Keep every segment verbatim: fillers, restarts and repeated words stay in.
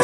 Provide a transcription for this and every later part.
Yes.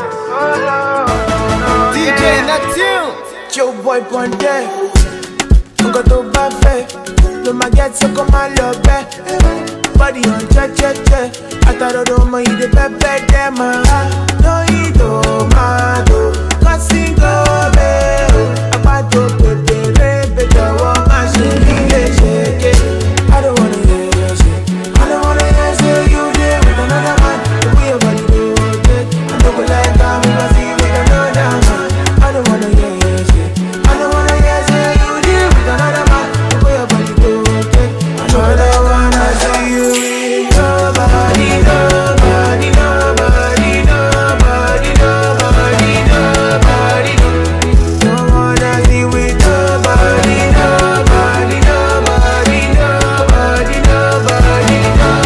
D J Neptune. Joe boy Ponte. Nko to ba fe. No ma get so come and love it. Body on che che che. Ataro do mo ide pepe dem ah. No ido ma do. Cause go be. Apato pepe pepe do ma shiri le shake. I don't wanna hear you say. I don't wanna hear say you there with another man. The way your body do it. I don't like how we must see with another man. I don't wanna hear you say. I don't wanna hear say you there with another man. The way your body do it. I don't wanna see you with nobody, nobody, nobody, nobody, nobody, nobody. Don't wanna see with nobody, nobody, nobody, nobody, nobody,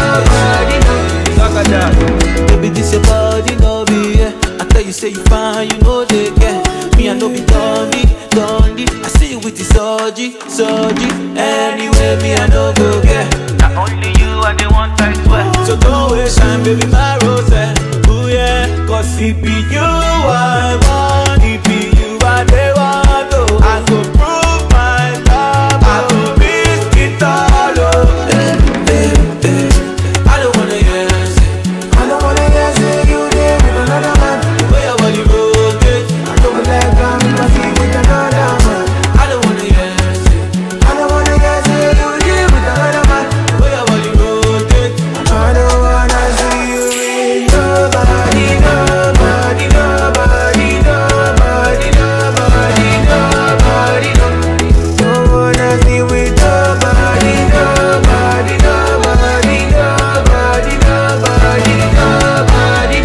nobody. Baby, this your body, no be yeah. I tell you, say you fine, you know they get me. I know be dundee, dundee. I see you with the surgery, surgery. Anyway, me I know go get. Not only you, I the one I swear. So don't waste time, baby, my rose. Ooh yeah, cause it be you I want, it be you I they want. Oh, I go prove my love, I go risk it all. Oh, eh, eh, eh. I don't wanna hear say. I don't wanna hear say you there with another man. The way your body rotate, I don't like how we must see with another man. I don't wanna hear say. I don't wanna hear say you there with another man. The way your body rotate, I don't wanna see you with nobody, nobody, nobody, nobody, nobody, nobody. Don't wanna see with nobody, nobody, nobody, nobody, nobody, nobody.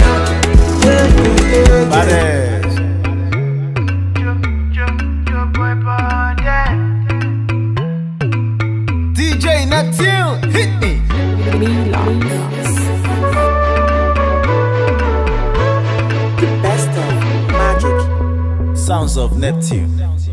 Baddest. D J Neptune. Hit me. The best of magic. Sounds of Neptune.